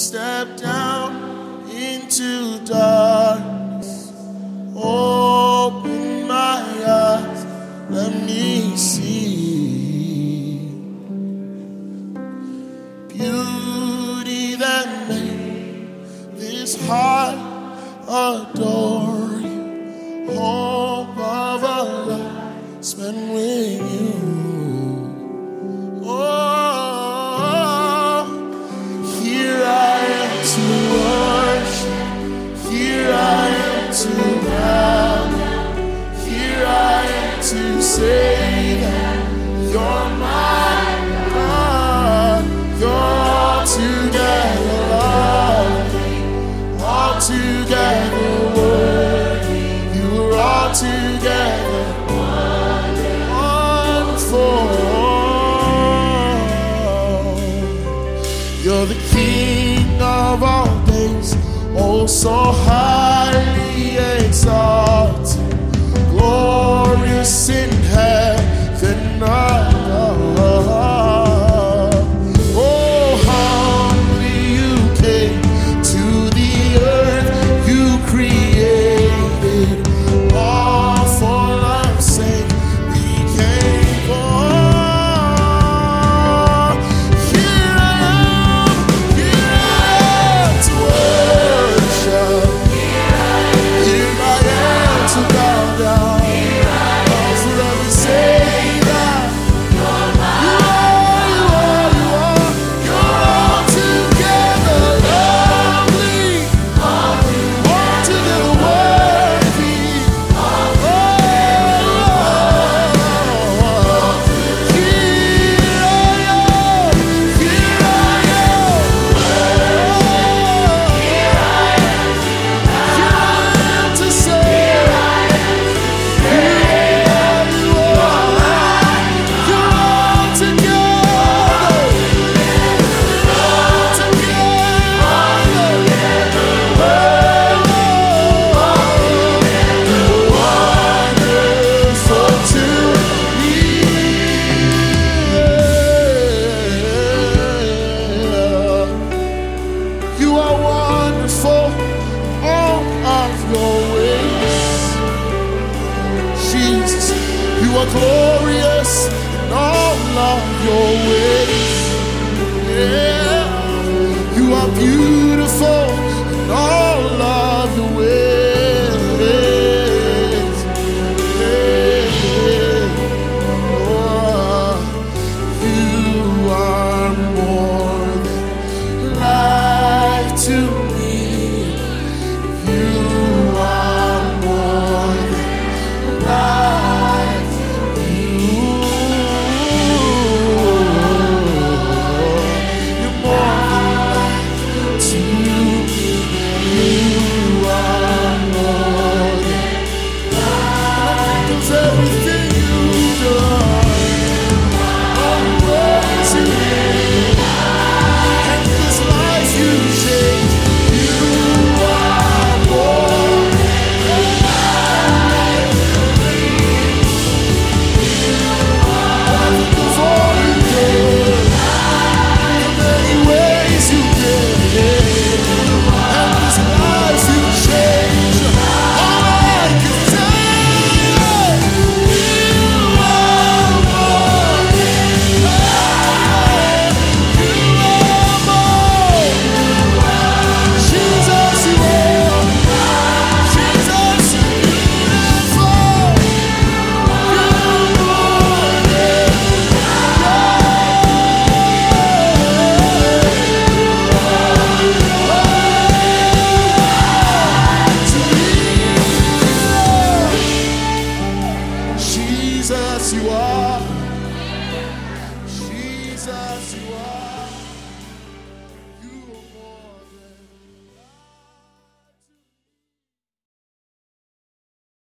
step down into darkness. Open my eyes, let me see beauty that made this heart adore you. Hope of a life spent with you. Oh, here I am to worship. Here I am to bow down. Here I am to say that you're my God. You're altogether lovely, altogether worthy. You are altogether wonderful. You're the King of all days, oh so highly exalted, glorious in heaven above. Oh, humbly you came to the earth you created, all for love's sake became born. Here I am to worship. Here I am to bow down. I'll forever say that you're altogether lovely, altogether worthy. To say you are wonderful, all of your ways. Jesus, you are glorious in all of your ways. Yeah, you are beautiful.